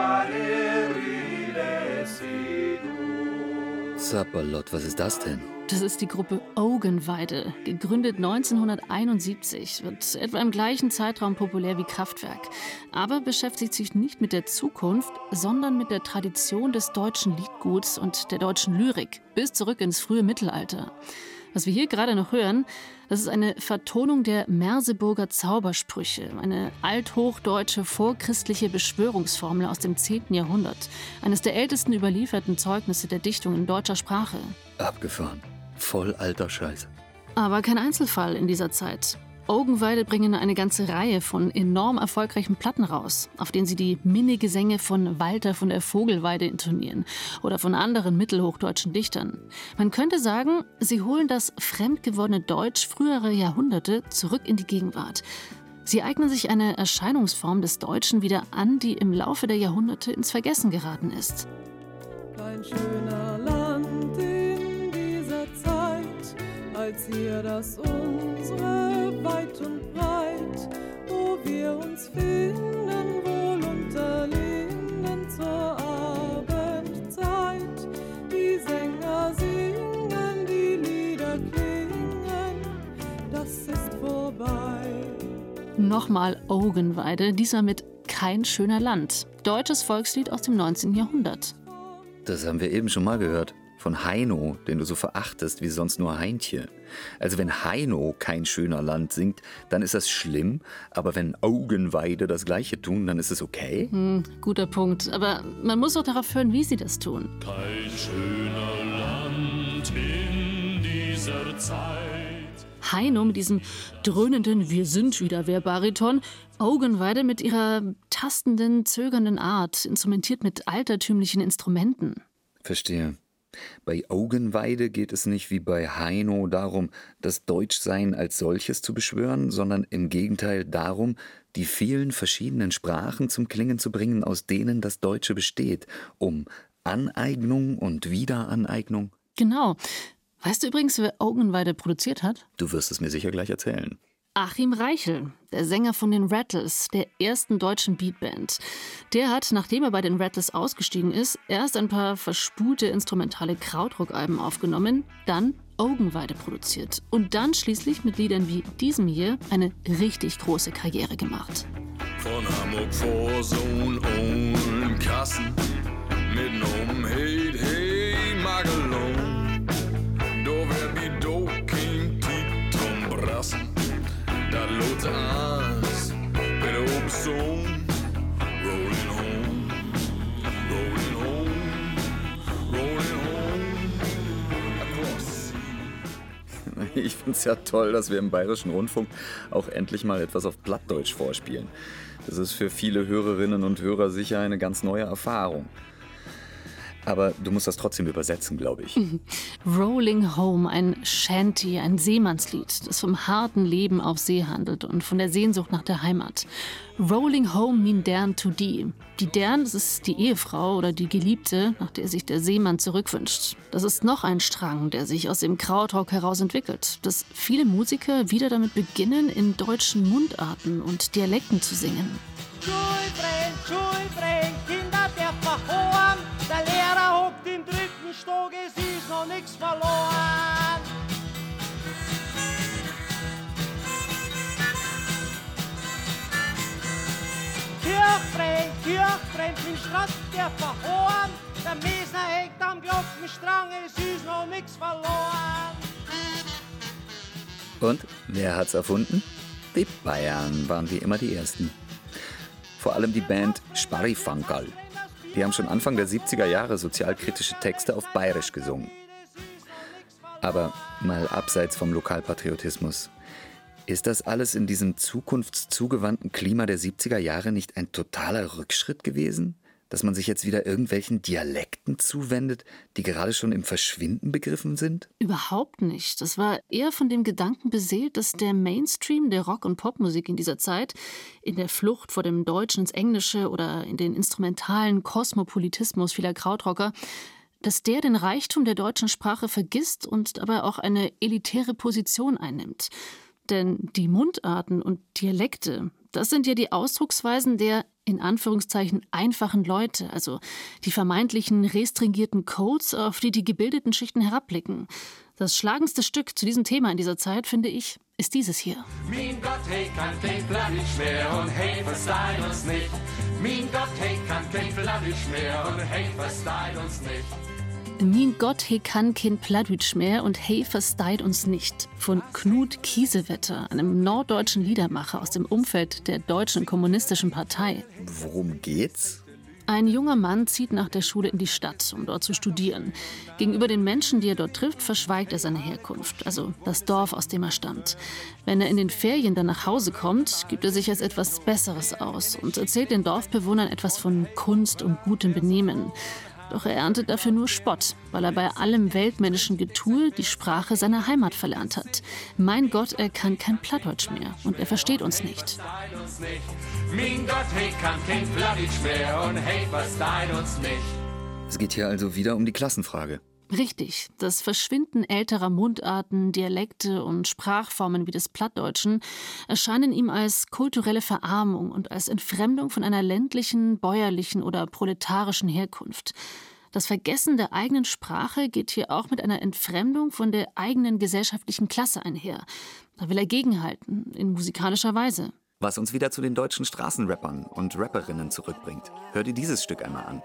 Sapperlot, was ist das denn? Das ist die Gruppe Augenweide, gegründet 1971, wird etwa im gleichen Zeitraum populär wie Kraftwerk, aber beschäftigt sich nicht mit der Zukunft, sondern mit der Tradition des deutschen Liedguts und der deutschen Lyrik bis zurück ins frühe Mittelalter. Was wir hier gerade noch hören, das ist eine Vertonung der Merseburger Zaubersprüche, eine althochdeutsche vorchristliche Beschwörungsformel aus dem 10. Jahrhundert, eines der ältesten überlieferten Zeugnisse der Dichtung in deutscher Sprache. Abgefahren. Voll alter Scheiß. Aber kein Einzelfall in dieser Zeit. Augenweide bringen eine ganze Reihe von enorm erfolgreichen Platten raus, auf denen sie die Minnegesänge von Walter von der Vogelweide intonieren oder von anderen mittelhochdeutschen Dichtern. Man könnte sagen, sie holen das fremdgewordene Deutsch früherer Jahrhunderte zurück in die Gegenwart. Sie eignen sich eine Erscheinungsform des Deutschen wieder an, die im Laufe der Jahrhunderte ins Vergessen geraten ist. Kein schöner Land in dieser Zeit, als hier das unsere weit und breit, wo wir uns finden, wohl unter Linden zur Abendzeit. Die Sänger singen, die Lieder klingen, das ist vorbei. Nochmal Augenweide, diesmal mit Kein schöner Land. Deutsches Volkslied aus dem 19. Jahrhundert. Das haben wir eben schon mal gehört. Von Heino, den du so verachtest wie sonst nur Heintje. Also wenn Heino Kein schöner Land singt, dann ist das schlimm. Aber wenn Augenweide das Gleiche tun, dann ist es okay? Guter Punkt. Aber man muss auch darauf hören, wie sie das tun. Kein schöner Land in dieser Zeit. Heino mit diesem dröhnenden Wir sind wieder wer Bariton. Augenweide mit ihrer tastenden, zögernden Art, instrumentiert mit altertümlichen Instrumenten. Verstehe. Bei Augenweide geht es nicht wie bei Heino darum, das Deutschsein als solches zu beschwören, sondern im Gegenteil darum, die vielen verschiedenen Sprachen zum Klingen zu bringen, aus denen das Deutsche besteht, um Aneignung und Wiederaneignung. Genau. Weißt du übrigens, wer Augenweide produziert hat? Du wirst es mir sicher gleich erzählen. Achim Reichel, der Sänger von den Rattles, der ersten deutschen Beatband. Der hat, nachdem er bei den Rattles ausgestiegen ist, erst ein paar verspulte instrumentale Krautrock-Alben aufgenommen, dann Augenweide produziert und dann schließlich mit Liedern wie diesem hier eine richtig große Karriere gemacht. Von Hamburg vor Sohn und Kassen mit nom Heid, hey Magelon. Do wer wie do kind die Tom Brassen. Da lot ans mit Obstung, rolling home, rolling home, rolling home, across. Ich find's ja toll, dass wir im Bayerischen Rundfunk auch endlich mal etwas auf Plattdeutsch vorspielen. Das ist für viele Hörerinnen und Hörer sicher eine ganz neue Erfahrung. Aber du musst das trotzdem übersetzen, glaube ich. Rolling Home, ein Shanty, ein Seemannslied, das vom harten Leben auf See handelt und von der Sehnsucht nach der Heimat. Rolling Home mean Dern to die. Die Dern, das ist die Ehefrau oder die Geliebte, nach der sich der Seemann zurückwünscht. Das ist noch ein Strang, der sich aus dem Krautrock heraus entwickelt, dass viele Musiker wieder damit beginnen, in deutschen Mundarten und Dialekten zu singen. Schulfreund, Kinder der verhoren. Der Lehrer hockt im dritten Stock, es ist noch nichts verloren. Kirchfreund, den Straß der verhoren. Der Mesner hängt am Glockenstrang, es ist noch nichts verloren. Und wer hat's erfunden? Die Bayern waren wie immer die Ersten. Vor allem die Band Sparrifankerl. Die haben schon Anfang der 70er Jahre sozialkritische Texte auf Bayerisch gesungen. Aber mal abseits vom Lokalpatriotismus. Ist das alles in diesem zukunftszugewandten Klima der 70er Jahre nicht ein totaler Rückschritt gewesen? Dass man sich jetzt wieder irgendwelchen Dialekten zuwendet, die gerade schon im Verschwinden begriffen sind? Überhaupt nicht. Das war eher von dem Gedanken beseelt, dass der Mainstream der Rock- und Popmusik in dieser Zeit, in der Flucht vor dem Deutschen ins Englische oder in den instrumentalen Kosmopolitismus vieler Krautrocker, dass der den Reichtum der deutschen Sprache vergisst und dabei auch eine elitäre Position einnimmt. Denn die Mundarten und Dialekte, das sind ja die Ausdrucksweisen der in Anführungszeichen einfachen Leute, also die vermeintlichen restringierten Codes, auf die die gebildeten Schichten herabblicken. Das schlagendste Stück zu diesem Thema in dieser Zeit, finde ich, ist dieses hier. Mein Gott, hey, kann kein Plattdeutsch mehr und hey, versteht uns nicht. Mein Gott, hey, kann kein Plattdeutsch mehr und hey, versteht uns nicht. Mein Gott, he kann kein Plattdeutsch mehr und hey, versteht uns nicht. Von Knut Kiesewetter, einem norddeutschen Liedermacher aus dem Umfeld der Deutschen Kommunistischen Partei. Worum geht's? Ein junger Mann zieht nach der Schule in die Stadt, um dort zu studieren. Gegenüber den Menschen, die er dort trifft, verschweigt er seine Herkunft, also das Dorf, aus dem er stammt. Wenn er in den Ferien dann nach Hause kommt, gibt er sich als etwas Besseres aus und erzählt den Dorfbewohnern etwas von Kunst und gutem Benehmen. Doch er erntet dafür nur Spott, weil er bei allem weltmännischen Getue die Sprache seiner Heimat verlernt hat. Mein Gott, er kann kein Plattdeutsch mehr und er versteht uns nicht. Mein Gott, hey, kann kein Plattdeutsch mehr und hey, versteht uns nicht. Es geht hier also wieder um die Klassenfrage. Richtig, das Verschwinden älterer Mundarten, Dialekte und Sprachformen wie des Plattdeutschen erscheinen ihm als kulturelle Verarmung und als Entfremdung von einer ländlichen, bäuerlichen oder proletarischen Herkunft. Das Vergessen der eigenen Sprache geht hier auch mit einer Entfremdung von der eigenen gesellschaftlichen Klasse einher. Da will er gegenhalten, in musikalischer Weise. Was uns wieder zu den deutschen Straßenrappern und Rapperinnen zurückbringt. Hör dir dieses Stück einmal an.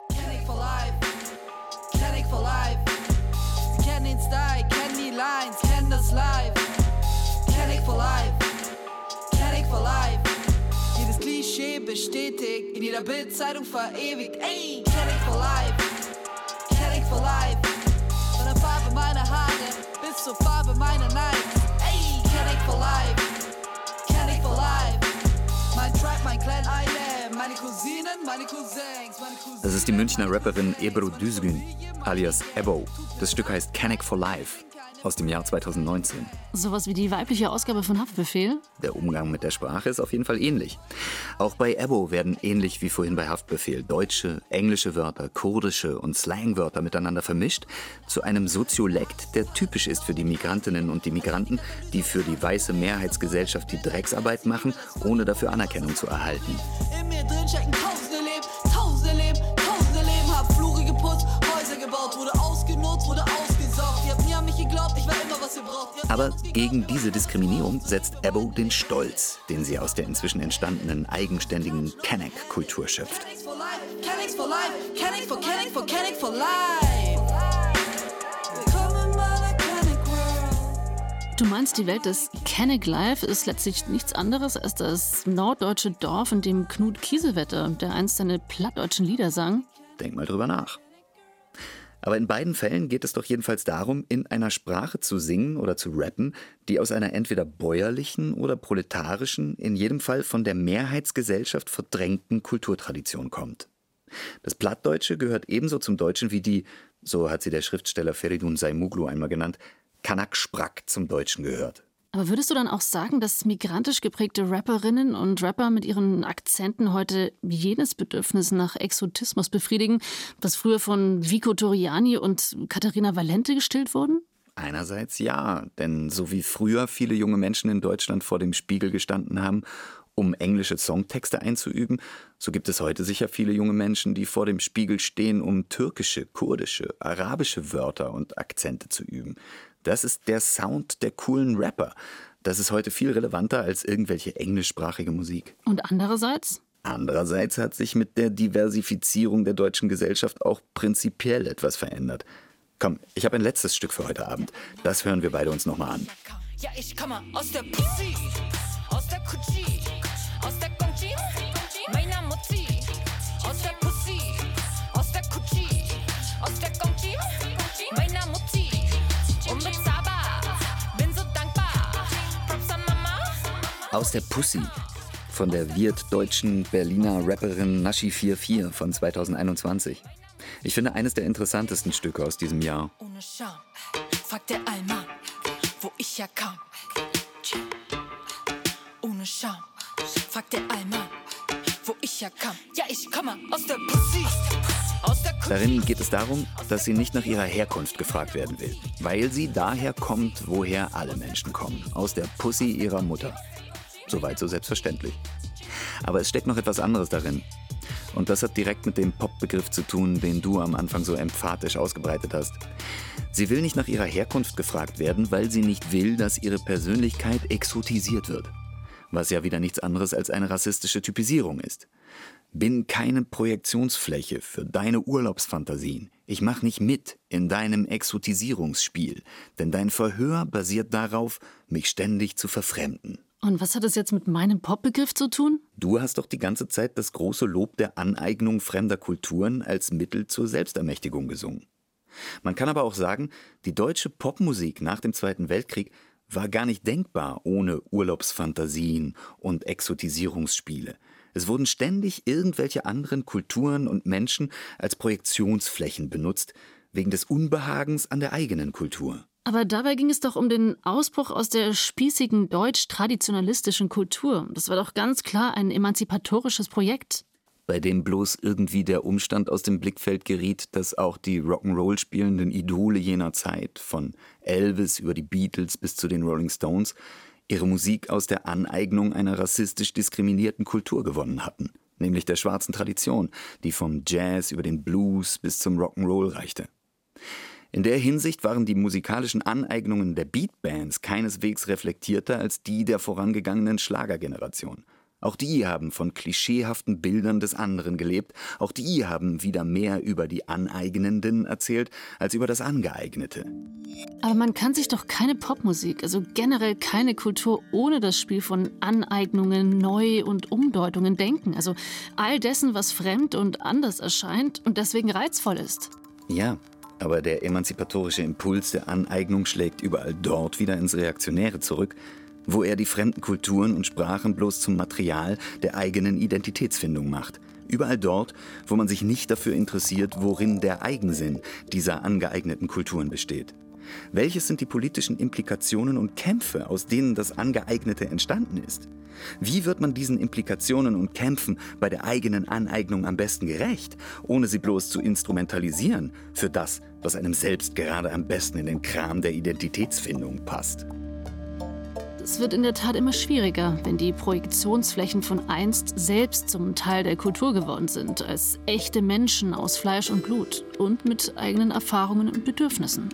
For life. Sie kennen den Style, kennen die Lines, kennen das Live. Kenn ich for life, kenn ich for life. Jedes Klischee bestätigt, in jeder Bildzeitung verewigt. Ey, kenn ich for life, kenn ich for life. Von der Farbe meiner Haare bis zur Farbe meiner Nikes. Ey, kenn ich for life, kenn ich for life. Mein Tribe, mein Clan, Island, meine Cousinen, meine Cousins, meine Cousins. Das ist die Münchner Rapperin Ebru Düzgün, alias Ebo. Das Stück heißt Canek for Life aus dem Jahr 2019. Sowas wie die weibliche Ausgabe von Haftbefehl? Der Umgang mit der Sprache ist auf jeden Fall ähnlich. Auch bei Ebo werden ähnlich wie vorhin bei Haftbefehl deutsche, englische Wörter, kurdische und Slangwörter miteinander vermischt zu einem Soziolekt, der typisch ist für die Migrantinnen und die Migranten, die für die weiße Mehrheitsgesellschaft die Drecksarbeit machen, ohne dafür Anerkennung zu erhalten. In mir drin stecken tausende Leben, hab Flure geputzt, Häuser gebaut, wurde ausgenutzt, wurde ausgesaugt. Ihr habt nie an mich geglaubt, ich war immer, was ihr braucht. Aber gegen diese Diskriminierung setzt Ebo den Stolz, den sie aus der inzwischen entstandenen eigenständigen Canek-Kultur schöpft. Canek for life, Canek for life. Willkommen in meiner Canek World. Du meinst, die Welt des Canek Life ist letztlich nichts anderes als das norddeutsche Dorf, in dem Knut Kiesewetter, der einst seine plattdeutschen Lieder sang? Denk mal drüber nach. Aber in beiden Fällen geht es doch jedenfalls darum, in einer Sprache zu singen oder zu rappen, die aus einer entweder bäuerlichen oder proletarischen, in jedem Fall von der Mehrheitsgesellschaft verdrängten Kulturtradition kommt. Das Plattdeutsche gehört ebenso zum Deutschen wie die, so hat sie der Schriftsteller Feridun Saimoglu einmal genannt, Kanak-Sprack zum Deutschen gehört. Aber würdest du dann auch sagen, dass migrantisch geprägte Rapperinnen und Rapper mit ihren Akzenten heute jenes Bedürfnis nach Exotismus befriedigen, das früher von Vico Torriani und Katharina Valente gestillt wurden? Einerseits ja, denn so wie früher viele junge Menschen in Deutschland vor dem Spiegel gestanden haben, um englische Songtexte einzuüben, so gibt es heute sicher viele junge Menschen, die vor dem Spiegel stehen, um türkische, kurdische, arabische Wörter und Akzente zu üben. Das ist der Sound der coolen Rapper. Das ist heute viel relevanter als irgendwelche englischsprachige Musik. Und andererseits? Andererseits hat sich mit der Diversifizierung der deutschen Gesellschaft auch prinzipiell etwas verändert. Komm, ich habe ein letztes Stück für heute Abend. Das hören wir beide uns nochmal an. Ja, ich komme aus der Pussy, aus der Kutschi, aus der Gongji, meiner Mutti, aus der Pussy, aus der Kutschi, aus der Gongji, meiner Mutti. Unbezahlbar, bin so dankbar. Props an Mama. Aus der Pussy von der wirtdeutschen Berliner Rapperin Naschi 44 von 2021. Ich finde eines der interessantesten Stücke aus diesem Jahr. Ohne Scham, fragt der Allmann, wo ich herkam. Ohne Scham, fragt der Allmann, wo ich herkam. Ja, ich komme aus der Pussy. Darin geht es darum, dass sie nicht nach ihrer Herkunft gefragt werden will, weil sie daher kommt, woher alle Menschen kommen, aus der Pussy ihrer Mutter. Soweit so selbstverständlich. Aber es steckt noch etwas anderes darin. Und das hat direkt mit dem Pop-Begriff zu tun, den du am Anfang so emphatisch ausgebreitet hast. Sie will nicht nach ihrer Herkunft gefragt werden, weil sie nicht will, dass ihre Persönlichkeit exotisiert wird. Was ja wieder nichts anderes als eine rassistische Typisierung ist. Bin keine Projektionsfläche für deine Urlaubsfantasien. Ich mach nicht mit in deinem Exotisierungsspiel, denn dein Verhör basiert darauf, mich ständig zu verfremden. Und was hat das jetzt mit meinem Popbegriff zu tun? Du hast doch die ganze Zeit das große Lob der Aneignung fremder Kulturen als Mittel zur Selbstermächtigung gesungen. Man kann aber auch sagen, die deutsche Popmusik nach dem Zweiten Weltkrieg war gar nicht denkbar ohne Urlaubsfantasien und Exotisierungsspiele. Es wurden ständig irgendwelche anderen Kulturen und Menschen als Projektionsflächen benutzt, wegen des Unbehagens an der eigenen Kultur. Aber dabei ging es doch um den Ausbruch aus der spießigen deutsch-traditionalistischen Kultur. Das war doch ganz klar ein emanzipatorisches Projekt. Bei dem bloß irgendwie der Umstand aus dem Blickfeld geriet, dass auch die Rock'n'Roll spielenden Idole jener Zeit, von Elvis über die Beatles bis zu den Rolling Stones, ihre Musik aus der Aneignung einer rassistisch diskriminierten Kultur gewonnen hatten, nämlich der schwarzen Tradition, die vom Jazz über den Blues bis zum Rock'n'Roll reichte. In der Hinsicht waren die musikalischen Aneignungen der Beatbands keineswegs reflektierter als die der vorangegangenen Schlagergeneration. Auch die haben von klischeehaften Bildern des anderen gelebt, auch die haben wieder mehr über die Aneignenden erzählt, als über das Angeeignete. Aber man kann sich doch keine Popmusik, also generell keine Kultur ohne das Spiel von Aneignungen, Neu- und Umdeutungen denken. Also all dessen, was fremd und anders erscheint und deswegen reizvoll ist. Ja, aber der emanzipatorische Impuls der Aneignung schlägt überall dort wieder ins Reaktionäre zurück, wo er die fremden Kulturen und Sprachen bloß zum Material der eigenen Identitätsfindung macht. Überall dort, wo man sich nicht dafür interessiert, worin der Eigensinn dieser angeeigneten Kulturen besteht. Welches sind die politischen Implikationen und Kämpfe, aus denen das Angeeignete entstanden ist? Wie wird man diesen Implikationen und Kämpfen bei der eigenen Aneignung am besten gerecht, ohne sie bloß zu instrumentalisieren für das, was einem selbst gerade am besten in den Kram der Identitätsfindung passt? Es wird in der Tat immer schwieriger, wenn die Projektionsflächen von einst selbst zum Teil der Kultur geworden sind, als echte Menschen aus Fleisch und Blut und mit eigenen Erfahrungen und Bedürfnissen.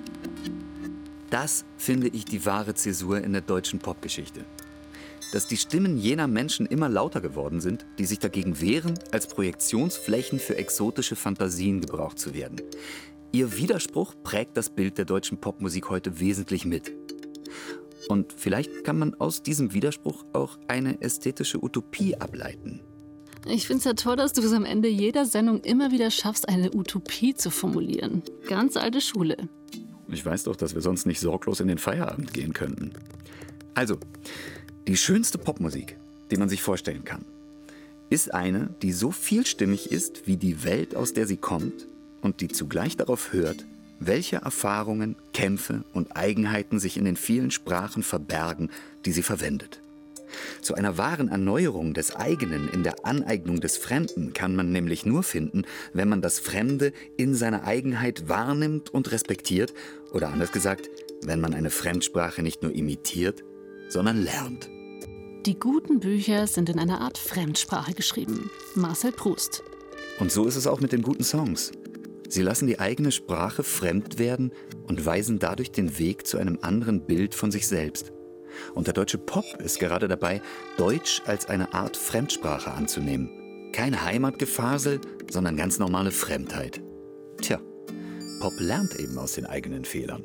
Das finde ich die wahre Zäsur in der deutschen Popgeschichte. Dass die Stimmen jener Menschen immer lauter geworden sind, die sich dagegen wehren, als Projektionsflächen für exotische Fantasien gebraucht zu werden. Ihr Widerspruch prägt das Bild der deutschen Popmusik heute wesentlich mit. Und vielleicht kann man aus diesem Widerspruch auch eine ästhetische Utopie ableiten. Ich finde es ja toll, dass du es am Ende jeder Sendung immer wieder schaffst, eine Utopie zu formulieren. Ganz alte Schule. Ich weiß doch, dass wir sonst nicht sorglos in den Feierabend gehen könnten. Also, die schönste Popmusik, die man sich vorstellen kann, ist eine, die so vielstimmig ist wie die Welt, aus der sie kommt und die zugleich darauf hört, welche Erfahrungen, Kämpfe und Eigenheiten sich in den vielen Sprachen verbergen, die sie verwendet. Zu einer wahren Erneuerung des Eigenen in der Aneignung des Fremden kann man nämlich nur finden, wenn man das Fremde in seiner Eigenheit wahrnimmt und respektiert, oder anders gesagt, wenn man eine Fremdsprache nicht nur imitiert, sondern lernt. Die guten Bücher sind in einer Art Fremdsprache geschrieben. Marcel Proust. Und so ist es auch mit den guten Songs. Sie lassen die eigene Sprache fremd werden und weisen dadurch den Weg zu einem anderen Bild von sich selbst. Und der deutsche Pop ist gerade dabei, Deutsch als eine Art Fremdsprache anzunehmen. Keine Heimatgefasel, sondern ganz normale Fremdheit. Tja, Pop lernt eben aus den eigenen Fehlern.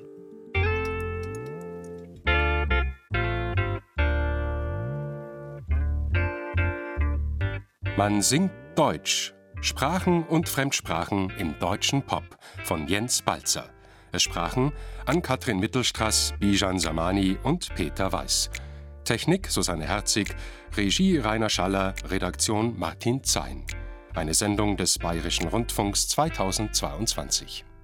Man singt Deutsch. Sprachen und Fremdsprachen im deutschen Pop von Jens Balzer. Es sprachen Ann-Kathrin Mittelstraß, Bijan Samani und Peter Weiß. Technik Susanne Herzig, Regie Rainer Schaller, Redaktion Martin Zein. Eine Sendung des Bayerischen Rundfunks 2022.